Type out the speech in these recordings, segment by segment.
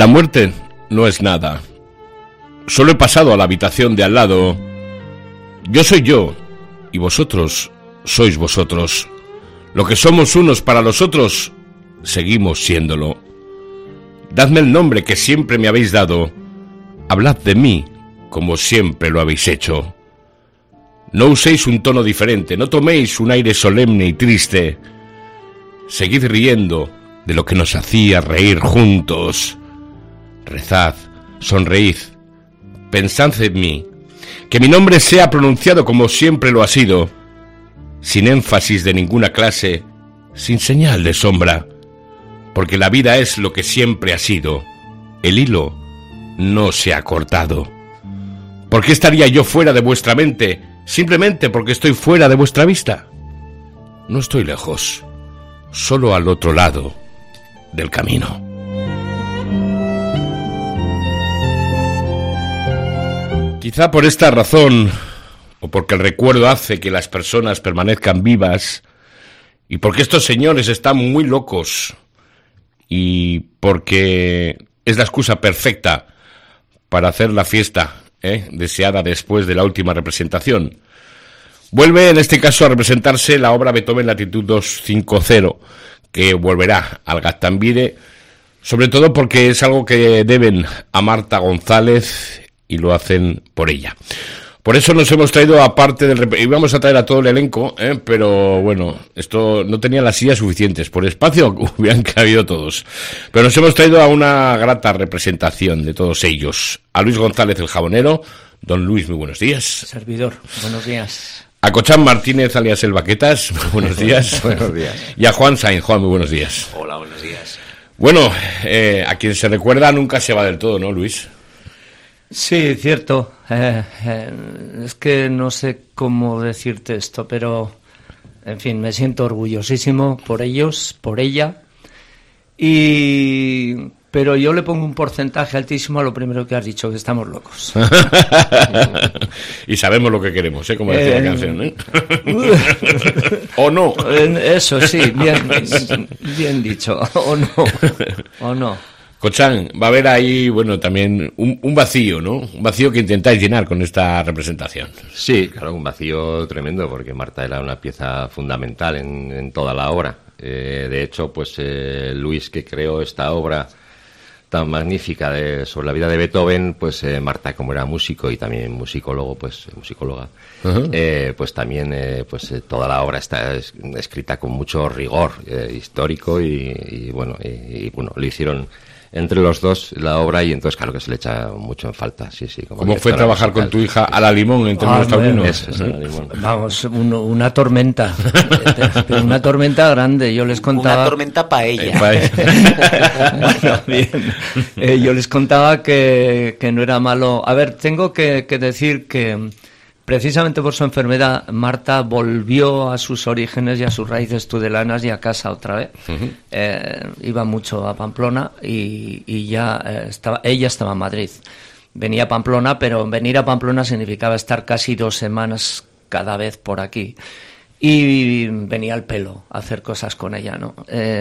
La muerte no es nada. Solo he pasado a la habitación de al lado. Yo soy yo, y vosotros sois vosotros. Lo que somos unos para los otros, seguimos siéndolo. Dadme el nombre que siempre me habéis dado. Hablad de mí, como siempre lo habéis hecho. No uséis un tono diferente, no toméis un aire solemne y triste. Seguid riendo de lo que nos hacía reír juntos. Rezad, sonreíd, pensad en mí, que mi nombre sea pronunciado como siempre lo ha sido, sin énfasis de ninguna clase, sin señal de sombra, porque la vida es lo que siempre ha sido, el hilo no se ha cortado. ¿Por qué estaría yo fuera de vuestra mente, simplemente porque estoy fuera de vuestra vista? No estoy lejos, solo al otro lado del camino. Quizá por esta razón, o porque el recuerdo hace que las personas permanezcan vivas, y porque estos señores están muy locos, y porque es la excusa perfecta para hacer la fiesta deseada después de la última representación. Vuelve en este caso a representarse la obra Beethoven Latitud 250, que volverá al Gaztambide, sobre todo porque es algo que deben a Marta González y lo hacen por ella. Por eso nos hemos traído, aparte del... íbamos a traer a todo el elenco, pero bueno, esto no tenía las sillas suficientes. Por espacio hubieran cabido todos. Pero nos hemos traído a una grata representación de todos ellos. A Luis González, el jabonero. Don Luis, muy buenos días. Servidor, buenos días. A Cochán Martínez, alias El Baquetas, muy buenos días. Buenos días. Y a Juan Sainz. Juan, muy buenos días. Hola, buenos días. Bueno, a quien se recuerda nunca se va del todo, ¿no, Luis? Sí, cierto. Es que no sé cómo decirte esto, pero, en fin, me siento orgullosísimo por ellos, por ella. Pero yo le pongo un porcentaje altísimo a lo primero que has dicho, que estamos locos. Y sabemos lo que queremos, como decía la canción, ¿O no? Eso sí, bien dicho. O no. Cochán, va a haber ahí, bueno, también un vacío, ¿no? Un vacío que intentáis llenar con esta representación. Sí, claro, un vacío tremendo, porque Marta era una pieza fundamental en toda la obra. De hecho, pues Luis, que creó esta obra tan magnífica sobre la vida de Beethoven, pues Marta, como era músico y también musicólogo, pues musicóloga, pues también toda la obra está escrita con mucho rigor histórico y bueno, lo hicieron entre los dos la obra, y entonces claro que se le echa mucho en falta. Sí, ¿Cómo fue trabajar musical con tu hija a la limón en términos taurinos? Vamos, una tormenta, pero una tormenta grande. Yo les contaba... Una tormenta para ella. Bueno, bien. Yo les contaba que no era malo. A ver, tengo que decir que precisamente por su enfermedad, Marta volvió a sus orígenes y a sus raíces tudelanas y a casa otra vez. Iba mucho a Pamplona y ya ella estaba en Madrid. Venía a Pamplona, pero venir a Pamplona significaba estar casi 2 semanas cada vez por aquí. Y venía al pelo a hacer cosas con ella, ¿no?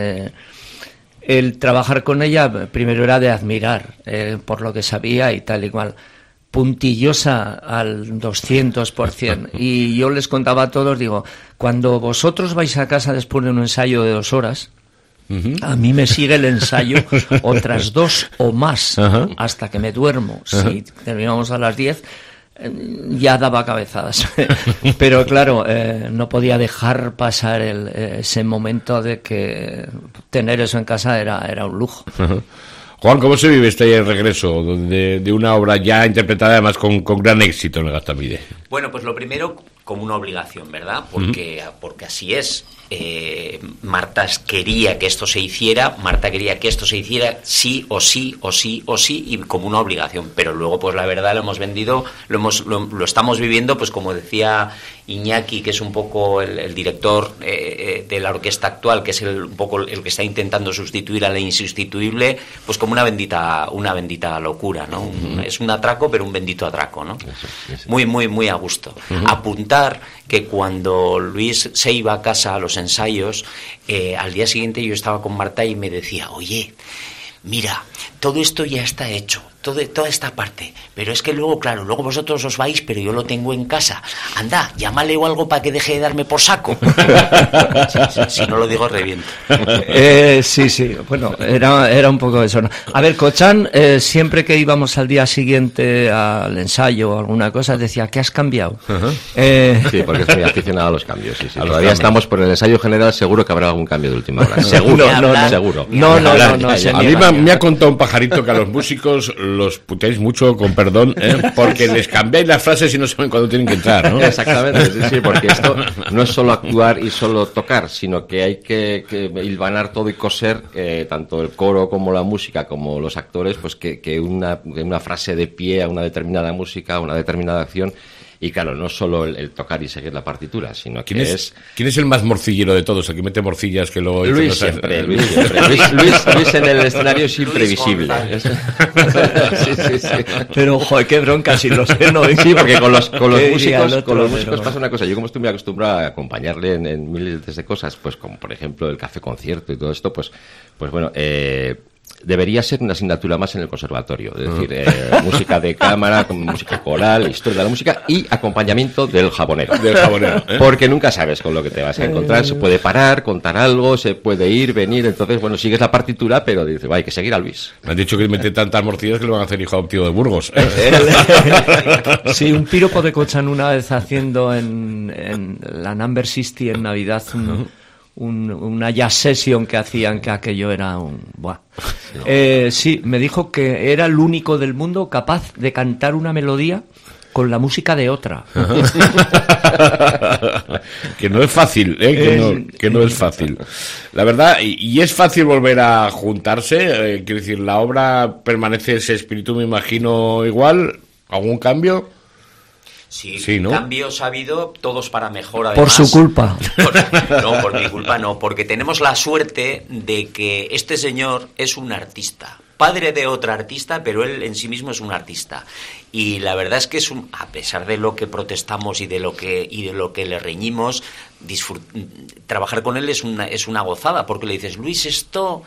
El trabajar con ella primero era de admirar por lo que sabía y tal y cual. Puntillosa al 200%. Y yo les contaba a todos, digo, cuando vosotros vais a casa después de un ensayo de 2 horas, a mí me sigue el ensayo otras 2 o más, hasta que me duermo. Si terminamos a las 10, ya daba cabezadas. Pero claro, no podía dejar pasar ese momento de que tener eso en casa era un lujo. Juan, ¿cómo se vive este regreso de una obra ya interpretada además con gran éxito en el Gaztambide? Bueno, pues lo primero, como una obligación, ¿verdad? Porque así es. Marta quería que esto se hiciera, sí o sí, y como una obligación. Pero luego, pues la verdad, lo hemos vendido, lo estamos viviendo, pues como decía Iñaki, que es un poco el director de la orquesta actual, que es un poco el que está intentando sustituir a la insustituible, pues como una bendita locura, ¿no? Es un atraco, pero un bendito atraco, ¿no? Sí. Muy, muy, muy a gusto. Apuntar que cuando Luis se iba a casa a los ensayos, al día siguiente yo estaba con Marta y me decía, oye, mira, todo esto ya está hecho, toda esta parte, pero es que luego, claro, luego vosotros os vais, pero yo lo tengo en casa. Anda, llámale o algo para que deje de darme por saco. Si no lo digo, reviento. Sí, bueno, era un poco eso, ¿no? A ver, Kotzan, siempre que íbamos al día siguiente al ensayo o alguna cosa, decía, ¿qué has cambiado? Sí, porque estoy aficionado a los cambios. Sí. Todavía estamos por el ensayo general, seguro que habrá algún cambio de última hora. Seguro, seguro. No, a mí me ha contado un pajarito que a los músicos los puteáis mucho, con perdón, porque les cambiáis las frases y no saben cuándo tienen que entrar, ¿no? Exactamente, sí, porque esto no es solo actuar y solo tocar, sino que hay que hilvanar todo y coser, tanto el coro como la música, como los actores, pues que una frase de pie a una determinada música, a una determinada acción. Y claro, no solo el tocar y seguir la partitura, sino que ¿Quién es el más morcillero de todos? El que mete morcillas que lo... Luis siempre. Luis en el escenario es imprevisible. Sí. Pero, joder, qué bronca, si lo sé, no. Sí, porque con los músicos pasa una cosa. Yo como estoy muy acostumbrado a acompañarle en miles de cosas, pues como por ejemplo el café concierto y todo esto, pues bueno... debería ser una asignatura más en el conservatorio, es decir, música de cámara, música coral, historia de la música y acompañamiento del jabonero. Porque nunca sabes con lo que te vas a encontrar, se puede parar, contar algo, se puede ir, venir, entonces, bueno, sigues la partitura, pero dices, hay que seguir a Luis. Me han dicho que mete tantas morcillas que le van a hacer hijo adoptivo de Burgos. Sí, un piropo de Kotzan una vez haciendo en la Number 60 en Navidad, una jazz session que hacían, que aquello era un... Buah. Sí, me dijo que era el único del mundo capaz de cantar una melodía con la música de otra. Que no es fácil, que no es fácil. La verdad, y es fácil volver a juntarse, quiero decir, la obra permanece ese espíritu, me imagino, igual, ¿algún cambio? Sí, ¿no? Cambios ha habido, todos para mejor, además. Por su culpa. No, por mi culpa no, porque tenemos la suerte de que este señor es un artista, padre de otra artista, pero él en sí mismo es un artista. Y la verdad es que a pesar de lo que protestamos y de lo que le reñimos, trabajar con él es una gozada, porque le dices, Luis, esto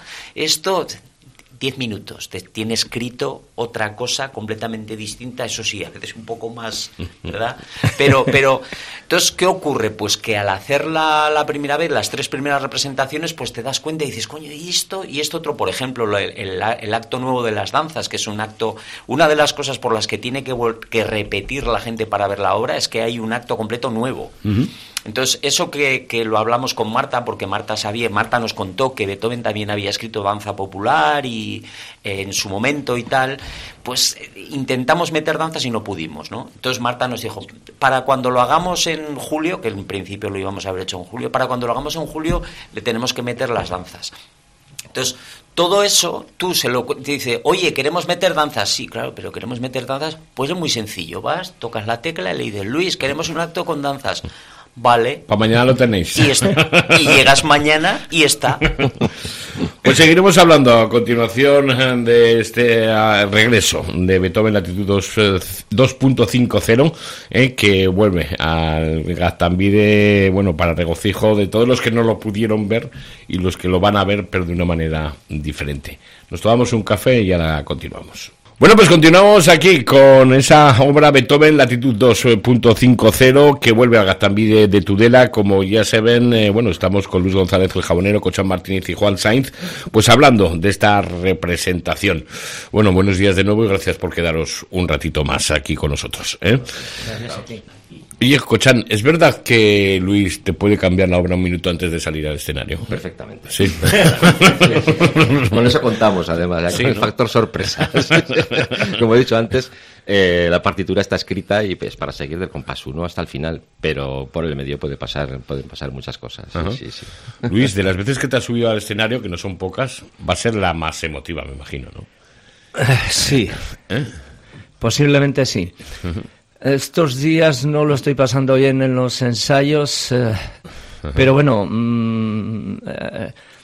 10 minutos, te tiene escrito otra cosa completamente distinta, eso sí, a veces un poco más, ¿verdad? Pero entonces, ¿qué ocurre? Pues que al hacer la primera vez, las 3 primeras representaciones, pues te das cuenta y dices, coño, y esto otro, por ejemplo, el acto nuevo de las danzas, que es un acto, una de las cosas por las que tiene que repetir la gente para ver la obra es que hay un acto completo nuevo. Uh-huh. Entonces, eso que lo hablamos con Marta, porque Marta nos contó que Beethoven también había escrito danza popular y en su momento y tal, pues intentamos meter danzas y no pudimos, ¿no? Entonces Marta nos dijo, para cuando lo hagamos en julio, que en principio lo íbamos a haber hecho en julio, para cuando lo hagamos en julio le tenemos que meter las danzas. Entonces, todo eso, te dice, oye, ¿queremos meter danzas? Sí, claro, pero ¿queremos meter danzas? Pues es muy sencillo, vas, tocas la tecla y le dices, Luis, queremos un acto con danzas. Vale. Para mañana lo tenéis. Y llegas mañana y está. Pues seguiremos hablando a continuación de este regreso de Beethoven Latitud 2.50, que vuelve al Gaztambide, bueno, para regocijo de todos los que no lo pudieron ver y los que lo van a ver, pero de una manera diferente. Nos tomamos un café y ahora continuamos. Bueno, pues continuamos aquí con esa obra Beethoven Latitud 2.50 que vuelve al Gaztambide de Tudela. Como ya se ven, bueno, estamos con Luis González, el jabonero, Kotzan Martínez y Juan Sainz, pues hablando de esta representación. Bueno, buenos días de nuevo y gracias por quedaros un ratito más aquí con nosotros. Gracias a ti. Oye, Kotzan, ¿es verdad que Luis te puede cambiar la obra un minuto antes de salir al escenario? Perfectamente. Sí. Con eso contamos, además, sí, con el factor sorpresa. Como he dicho antes, la partitura está escrita y pues para seguir del compás 1 hasta el final, pero por el medio pueden pasar muchas cosas. Sí. Luis, de las veces que te has subido al escenario, que no son pocas, va a ser la más emotiva, me imagino, ¿no? Sí. Posiblemente sí. Estos días no lo estoy pasando bien en los ensayos, pero bueno,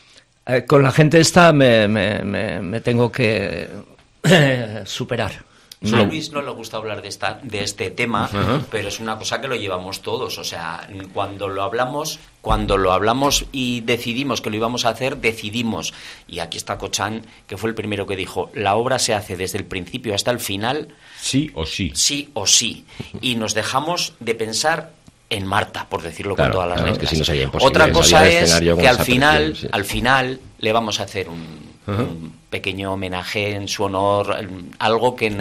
con la gente esta me tengo que superar. A Luis no le gusta hablar de este tema, pero es una cosa que lo llevamos todos. O sea, cuando lo hablamos y decidimos que lo íbamos a hacer, decidimos. Y aquí está Cochán, que fue el primero que dijo, la obra se hace desde el principio hasta el final. Sí o sí. Sí o sí. Y nos dejamos de pensar en Marta, por decirlo con todas las letras. Que si no sería imposible. Otra cosa es que al final le vamos a hacer un pequeño homenaje en su honor, algo que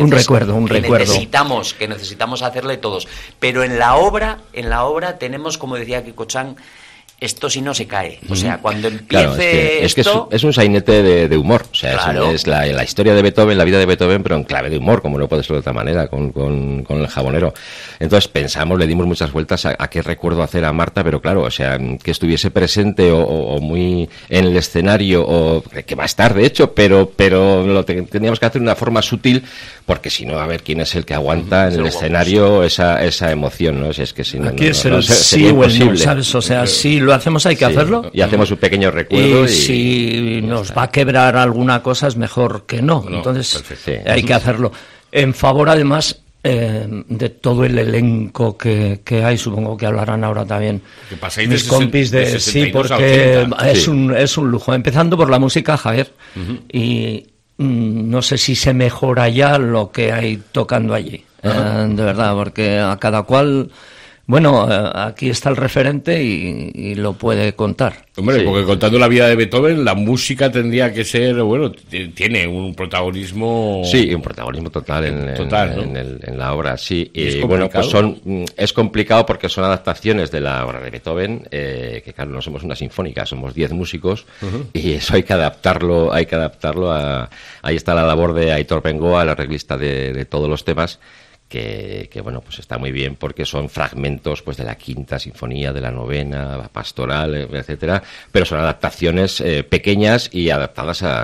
necesitamos hacerle todos. Pero en la obra tenemos, como decía Kiko Chan, esto si no se cae. O sea, cuando empiece esto... Es un sainete de humor. O sea, es la historia de Beethoven, la vida de Beethoven, pero en clave de humor, como no puede ser de otra manera, con el jabonero. Entonces pensamos, le dimos muchas vueltas a qué recuerdo hacer a Marta, pero claro, o sea, que estuviese presente o muy en el escenario, o que va a estar, de hecho, pero lo teníamos que hacer de una forma sutil, porque si no, a ver quién es el que aguanta en el escenario esa emoción, ¿no? Si es que si no, aquí es el sí o el no, ¿sabes? O sea, sí lo hacemos, hay que hacerlo. Y hacemos un pequeño recuerdo. Y si nos va a quebrar alguna cosa, es mejor que no. Entonces, hay que hacerlo. En favor, además, de todo el elenco que hay, supongo que hablarán ahora también mis compis de sí, porque es un lujo. Empezando por la música, Javier. Y no sé si se mejora ya lo que hay tocando allí. De verdad, porque a cada cual... Bueno, aquí está el referente y lo puede contar. Hombre, porque contando la vida de Beethoven, la música tendría que ser, bueno, tiene un protagonismo... Sí, un protagonismo total en la obra, sí. Y bueno, pues es complicado porque son adaptaciones de la obra de Beethoven, que claro, no somos una sinfónica, somos 10 músicos, y eso hay que adaptarlo a... Ahí está la labor de Aitor Bengoa, el arreglista de todos los temas, que bueno, pues está muy bien porque son fragmentos pues de la quinta sinfonía, de la novena, la pastoral, etcétera, pero son adaptaciones pequeñas y adaptadas a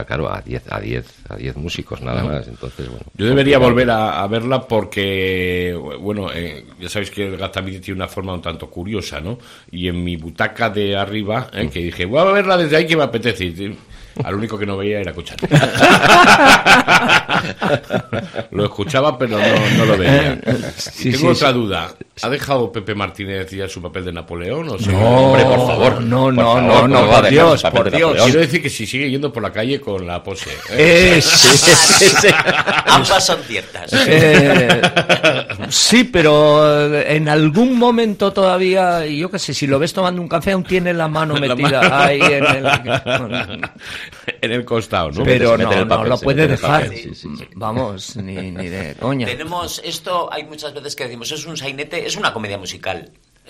10 músicos nada más. Entonces, bueno, yo debería volver a verla porque bueno, ya sabéis que el Gazzavini tiene una forma un tanto curiosa, ¿no? Y en mi butaca de arriba, que dije, voy a verla desde ahí que me apetece. Al único que no veía era Cochán. Lo escuchaba, pero no lo veía. Y tengo otra duda. ¿Ha dejado Pepe Martínez ya su papel de Napoleón? ¿O no, hombre, por favor. No, por Dios. Quiero decir que si sigue yendo por la calle con la pose. Ambas son ciertas. Sí, pero en algún momento todavía, yo qué sé, si lo ves tomando un café, aún tiene la mano metida ahí en el costado, ¿no? Pero no lo puede dejar. Sí. Vamos, ni de coña. Tenemos esto, hay muchas veces que decimos, es un sainete, es una comedia musical.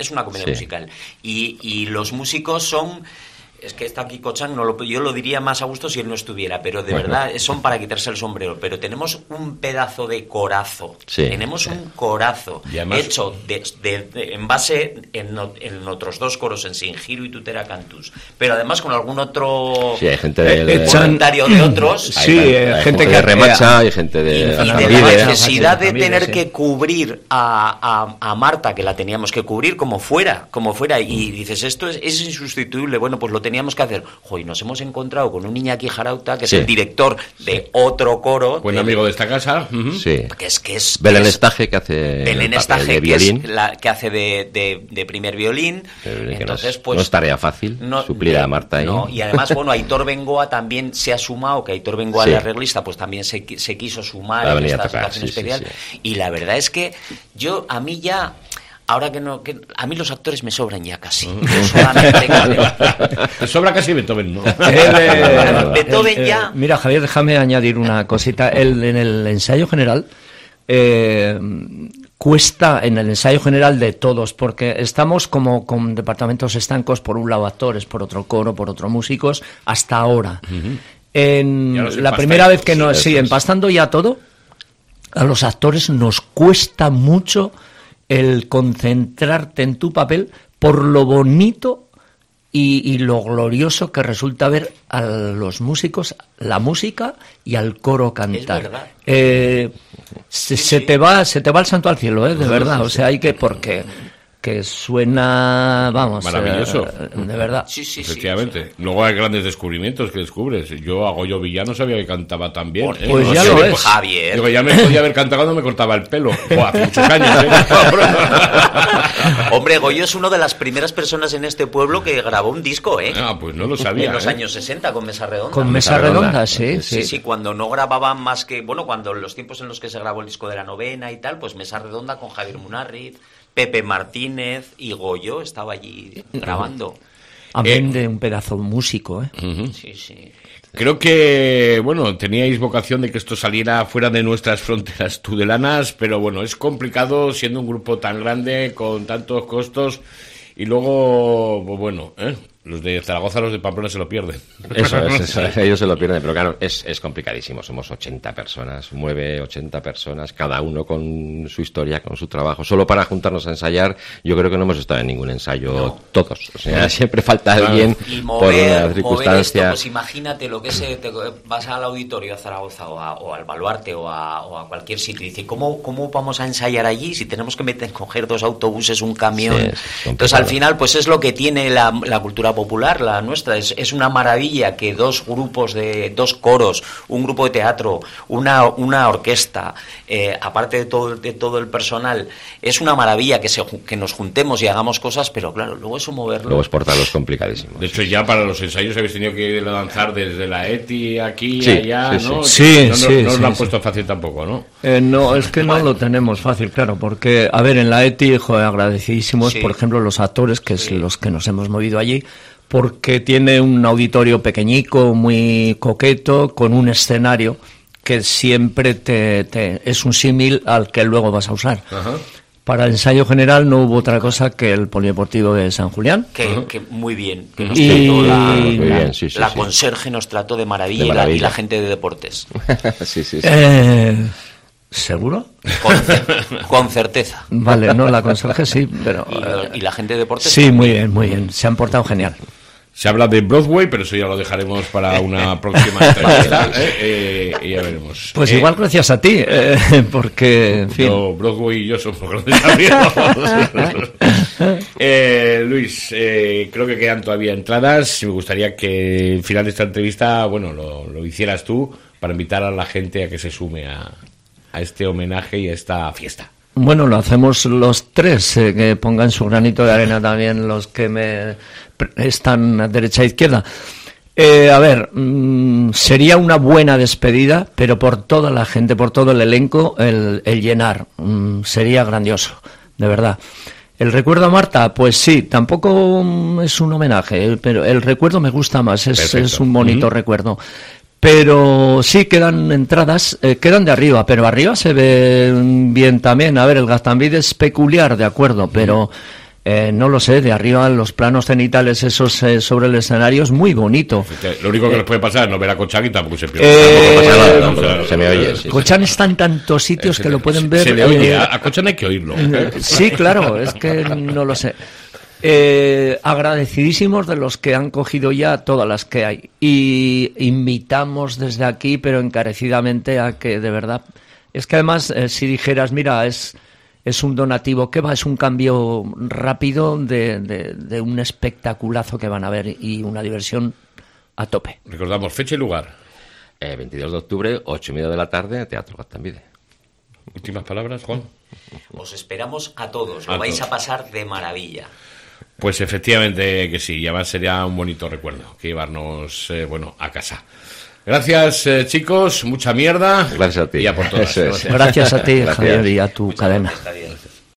Y los músicos son... Es que está aquí Cochán, yo lo diría más a gusto si él no estuviera, pero de verdad son para quitarse el sombrero. Pero tenemos un pedazo de corazo, un corazo hecho en base en otros dos coros, en Singiro y Tutera Cantus, pero además con algún otro comentario de otros. Hay gente que remacha, hay gente de... Y de la necesidad de tener que cubrir a Marta, que la teníamos que cubrir como fuera, y dices, esto es insustituible, bueno, pues lo teníamos que hacer. Y nos hemos encontrado con un Iñaki Jarauta, que es el director de otro coro. Buen amigo de esta casa. Que es Belén Estaje, que hace Belén Estaje, que es que hace de primer violín. Entonces, no es tarea fácil suplir a Marta ahí. Y además, bueno, Aitor Bengoa también se ha sumado, que Aitor Bengoa, el arreglista, pues también se quiso sumar en esta situación especial. Y la verdad es que a mí ya... Ahora que a mí los actores me sobran ya casi. Te sobra casi Beethoven, ¿no? Beethoven ya. Mira, Javier, déjame añadir una cosita. En el ensayo general cuesta, en el ensayo general de todos, porque estamos como con departamentos estancos, por un lado actores, por otro coro, por otro músicos, hasta ahora. En la primera vez que empastando ya todo, a los actores nos cuesta mucho el concentrarte en tu papel por lo bonito y lo glorioso que resulta ver a los músicos, la música y al coro cantar. Se te va el santo al cielo, de verdad. O sea, hay que, porque que suena, vamos, maravilloso. De verdad. Sí, sí, Efectivamente. Luego hay grandes descubrimientos que descubres. Yo a Goyo Villano sabía que cantaba tan bien. Pues No ya sé, lo es. Javier. Digo, ya me podía haber cantado cuando me cortaba el pelo. Hace muchos años. Hombre, Goyo es una de las primeras personas en este pueblo que grabó un disco, ¿eh? Ah, pues no lo sabía. En los años 60 con Mesa Redonda. Con Mesa Redonda, sí. Sí, cuando no grababan más que... Bueno, cuando los tiempos en los que se grabó el disco de la novena y tal, pues Mesa Redonda con Javier Munarriz, Pepe Martínez y Goyo estaba allí grabando. Amén de un pedazo músico, ¿eh? Sí, sí. Creo que, bueno, teníais vocación de que esto saliera fuera de nuestras fronteras tudelanas, pero bueno, es complicado siendo un grupo tan grande, con tantos costos, y luego, pues bueno, los de Zaragoza, los de Pamplona se lo pierden. Eso, ellos se lo pierden, pero claro, es complicadísimo. Somos 80 personas, 80 personas, cada uno con su historia, con su trabajo. Solo para juntarnos a ensayar, yo creo que no hemos estado en ningún ensayo todos. O sea, siempre falta alguien Y por una circunstancia. esto, pues imagínate lo que es, vas al auditorio a Zaragoza o al Baluarte o a cualquier sitio y dices, ¿cómo vamos a ensayar allí si tenemos que coger 2 autobuses, un camión? Sí, entonces al final pues es lo que tiene la cultura popular, la nuestra. Es una maravilla que 2 grupos de 2 coros, un grupo de teatro, una orquesta, aparte de todo el personal, es una maravilla que nos juntemos y hagamos cosas, pero claro, luego eso moverlo. Luego exportarlo es complicadísimo. De hecho, ya para los ensayos habéis tenido que lanzar desde la ETI aquí, Sí, allá, sí, ¿no? sí. No os lo han Sí. puesto fácil tampoco, ¿no? No, es que no lo tenemos fácil, claro, porque, a ver, en la ETI, agradecidísimos, Sí. por ejemplo, los actores, que es los que nos hemos movido allí, porque tiene un auditorio pequeñico, muy coqueto, con un escenario que siempre es un símil al que luego vas a usar. Ajá. Para el ensayo general no hubo otra cosa que el Polideportivo de San Julián. Que muy bien, que nos Y- trató Muy bien, sí, la sí. conserje nos trató de maravilla, De maravilla. Y la gente de deportes. Sí. ¿Seguro? Con certeza. Vale, no, la conserje sí, pero... Y la gente de deportes sí, también. muy bien, se han portado genial. Se habla de Broadway, pero eso ya lo dejaremos para una próxima entrevista, y ya veremos. Pues igual gracias a ti, porque, en fin... Broadway y yo somos grandes amigos. Luis, creo que quedan todavía entradas. Me gustaría que al final de esta entrevista, bueno, lo hicieras tú para invitar a la gente a que se sume a este homenaje y a esta fiesta. Bueno, lo hacemos los 3, que pongan su granito de arena también los que están a derecha e izquierda. A ver, sería una buena despedida, pero por toda la gente, por todo el elenco, el llenar sería grandioso, de verdad. ¿El recuerdo a Marta? Pues sí, tampoco es un homenaje, pero el recuerdo me gusta más, es un bonito recuerdo. Pero sí quedan entradas, quedan de arriba, pero arriba se ve bien también. A ver, el Gaztambide es peculiar, de acuerdo, pero no lo sé, de arriba los planos cenitales esos sobre el escenario es muy bonito. Lo único que les puede pasar es no ver a Kochán y tampoco se pierde. No pasa nada, se me oye. Sí. Kochán está en tantos sitios que lo pueden ver. Se le oye, a Kochán hay que oírlo. Sí, claro, es que no lo sé. Agradecidísimos de los que han cogido ya todas las que hay y invitamos desde aquí, pero encarecidamente, a que de verdad, es que además si dijeras, mira, es un donativo, ¿qué va? Es un cambio rápido de un espectaculazo que van a ver y una diversión a tope. Recordamos fecha y lugar. 22 de octubre, 8:30 de la tarde, Teatro Gaztambide. Últimas palabras, Juan. Os esperamos a todos, lo vais a pasar de maravilla. Pues efectivamente que sí, y además sería un bonito recuerdo que llevarnos, a casa. Gracias, chicos, mucha mierda. Gracias a ti. Y a por todas. Eso es. Gracias a ti, Gracias. Javier, y a tu Muchas cadena. gracias, Javier.